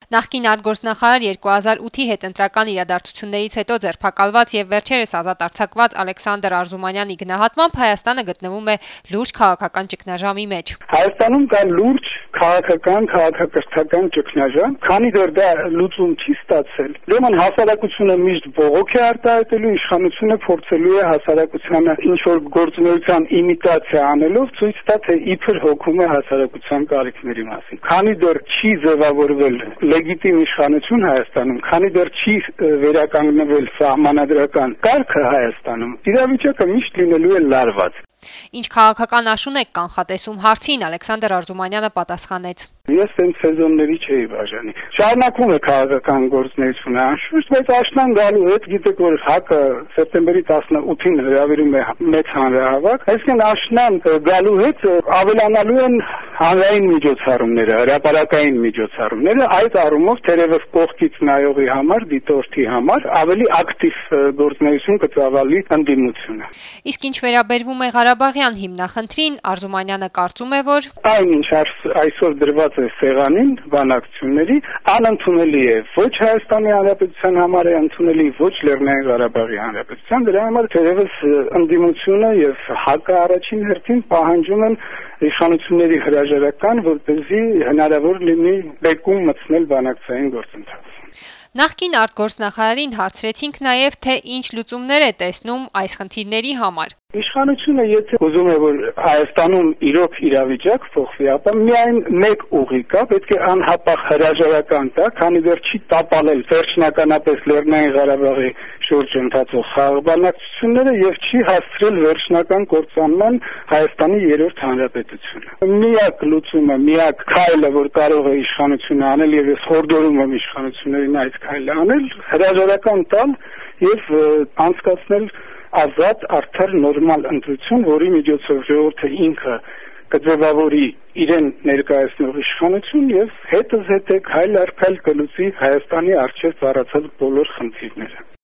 Նախկին արտգործնախարար 2008-ի հետընտրական իրադարձություններից հետո ձերբակալված եւ վերջերս ազատ արձակված Ալեքսանդր Արզումանյանի գնահատմամբ Հայաստանը գտնվում է լուրջ քաղաքական ճգնաժամի մեջ։ Հայաստանում կա լուրջ քաղաքական ճգնաժամ, քանի դեռ դա լուծում չի ստացել։ Ուրեմն հասարակությունը միշտ բողոք է արտահայտելու, իշխանությունը փորձելու է հասարակությանը ինչ-որ գործունեության իմիտացիա անելով ցույց տա, թե իբր հոգում է հասարակության կարիքների մասին։ Քանի դեռ չի ձևավորվել լեգիտիմ իշխանություն Հայաստանում, քանի դեռ չի վերականգնվել սահմանադրական կարգը Հայաստանում, իրավիճակը միշտ լինելու է լարված։ Ինչ քաղաքական աշուն եք կանխատեսում հարցին Ալեքսանդր Արզումանյանը պատասխանեց. Ես այն սեզոնների չէի բաժանի։ Շարունակվում է քաղաքական գործունեությունը անշուշտ, բայց աշնան գալու հետ գիտեք որ ՀԱԿ-ը սեպտեմբերի 18-ին հրավիրում է մեծ հանրահավաք, այսինքն աշնան գալու հետ ավելանալու են հանրային միջոցառումները, հրապարակային միջոցառումները, այդ առումով թերևս կողքից նայողի համար, դիտորդի համար ավելի ակտիվ գործունեություն կծավալի ընդդիմությունը։ Իսկ ինչ վերաբերվում է Ղարաբաղյան հիմնախնդրին, Արզումանյանը կարծում է, որ այնինչ այսօր դրված է սեղանին բանակցությունների անընդունելի է ոչ Հայաստանի Հանրապետության համար է ընդունելի, ոչ Լեռնային Ղարաբաղի Հանրապետության, դրա համար թերևս ընդդիմությունը եւ ՀԱԿ-ը առաջին հերթին պահանջում են իշխանությունների հրաժարական, որպեսզի հնարավոր լինի բեկում մտցնել բանակցային գործընթաց։ Նախկին արտգործնախարարին հարցրեցինք նաև, թե ինչ լուծումներ է տեսնում այս խնդիրների համար։ Իշխանությունը եթե ուզում է որ Հայաստանում իրոք իրավիճակ փոխվի, ապա միայն մեկ ուղի կա, պետք է անհապաղ հրաժարական տա, քանի դեռ չի տապալել վերջնականապես Լեռնային Ղարաբաղի շուրջ ընթացող խաղաղբանակցությունները եւ չի հասցրել վերջնական կործանման Հայաստանի երրորդ հանրապետությունը։ Միակ լուծումը, միակ քայլը, որ կարող է իշխանությունը անել եւ ես հորդորում եմ իշխանություններին այդ քայլը անել, հրաժարական տալ եւ անցկացնել ազատ, արդար, նորմալ ընտրություն, որի միջոցով ժողովուրդը ինքը կձևավորի իրեն ներկայացնող իշխանություն եւ հետզհետե քայլ առ քայլ կլուծի Հայաստանի առջեւ ծառացած բոլոր խնդիրները։